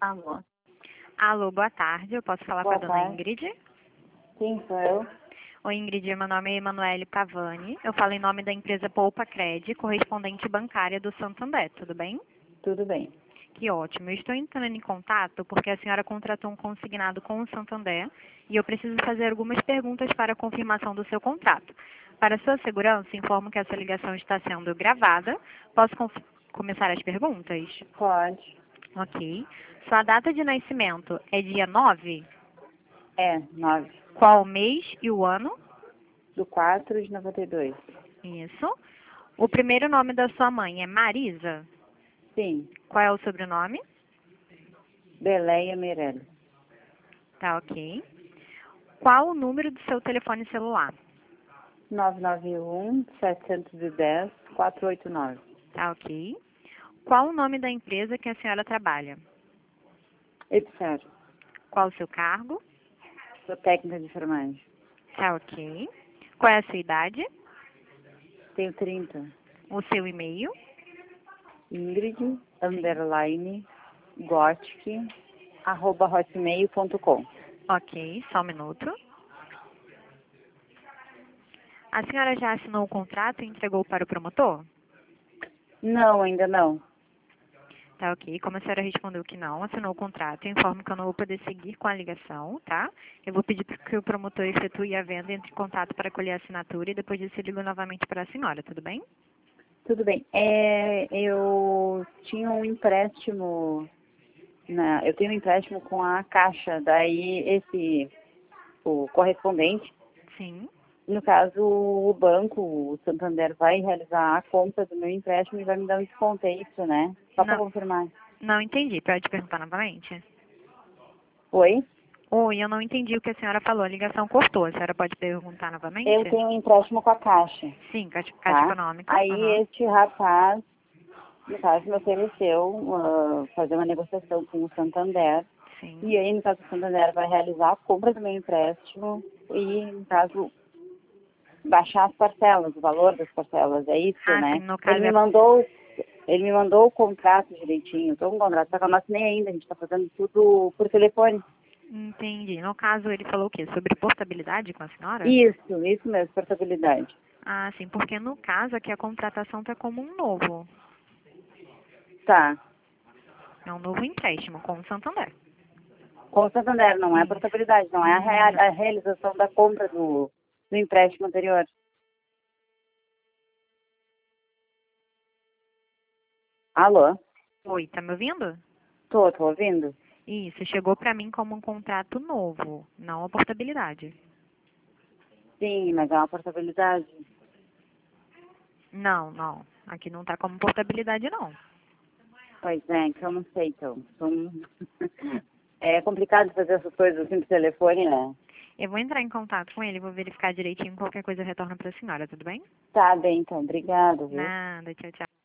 Alô. Alô, boa tarde. Eu posso falar com a Boa dona tarde. Ingrid? Sim, sou eu. Oi, Ingrid. Meu nome é Emanuele Pavani. Eu falo em nome da empresa Poupa Cred, correspondente bancária do Santander. Tudo bem? Tudo bem. Que ótimo. Eu estou entrando em contato porque a senhora contratou um consignado com o Santander e eu preciso fazer algumas perguntas para a confirmação do seu contrato. Para sua segurança, informo que essa ligação está sendo gravada. Posso começar as perguntas? Pode. Ok. Sua data de nascimento é dia 9? É, 9 Qual o mês e o ano? do 4 de 92. Isso. O primeiro nome da sua mãe é Marisa? Sim. Qual é o sobrenome? Beleia Meirelles. Tá, ok. Qual o número do seu telefone celular? 991-710-489. Tá, ok. Qual o nome da empresa que a senhora trabalha? Etc. Qual o seu cargo? Sou técnica de enfermagem. Tá, ok. Qual é a sua idade? Tenho 30. O seu e-mail? Ingrid, underline, gothic, @hotmail.com. Ok, só um minuto. A senhora já assinou o contrato e entregou para o promotor? Não, ainda não. Tá, ok. Como a senhora respondeu que não, assinou o contrato, eu informo que eu não vou poder seguir com a ligação, tá? Eu vou pedir para que o promotor efetue a venda, entre em contato para colher a assinatura e depois disso eu ligo novamente para a senhora, tudo bem? Tudo bem. Eu tinha um empréstimo, eu tenho um empréstimo com a Caixa, daí o correspondente, Sim. no caso o banco, o Santander, vai realizar a compra do meu empréstimo e vai me dar um desconto, é isso, né? Só para Não, confirmar. não entendi. Pode perguntar novamente? Oi? Oi, eu não entendi o que a senhora falou. A ligação cortou. A senhora pode perguntar Eu novamente? tenho um empréstimo com a Caixa, Sim, Caixa tá? Econômica. Aí Aham. este rapaz, no caso, me ofereceu fazer uma negociação com o Santander. Sim. E aí, no caso, o Santander vai realizar a compra do meu empréstimo e, no caso, baixar as parcelas, o valor das parcelas, é isso, Ah, sim, né? no Ele caso me é... mandou, ele me mandou o contrato direitinho, estou com o contrato, só que eu não assinei ainda, a gente está fazendo tudo por telefone. Entendi. No caso, ele falou o quê? Sobre portabilidade com a senhora? Isso mesmo, portabilidade. Ah, sim, porque no caso aqui a contratação está como um novo. Tá. É um novo empréstimo com o Santander. Com o Santander, não é Isso. portabilidade, não é Não. a realização da compra do empréstimo anterior. Alô? Oi, tá me ouvindo? Tô ouvindo? Isso, chegou para mim como um contrato novo, não a portabilidade. Sim, mas é uma portabilidade. Não, não. Aqui não tá como portabilidade, não. Pois é, então eu não sei, então. É complicado fazer essas coisas assim por telefone, né? Eu vou entrar em contato com ele, vou verificar direitinho, qualquer coisa eu retorno para a senhora, tudo bem? Tá bem, então. Obrigada, viu? Nada, tchau, tchau.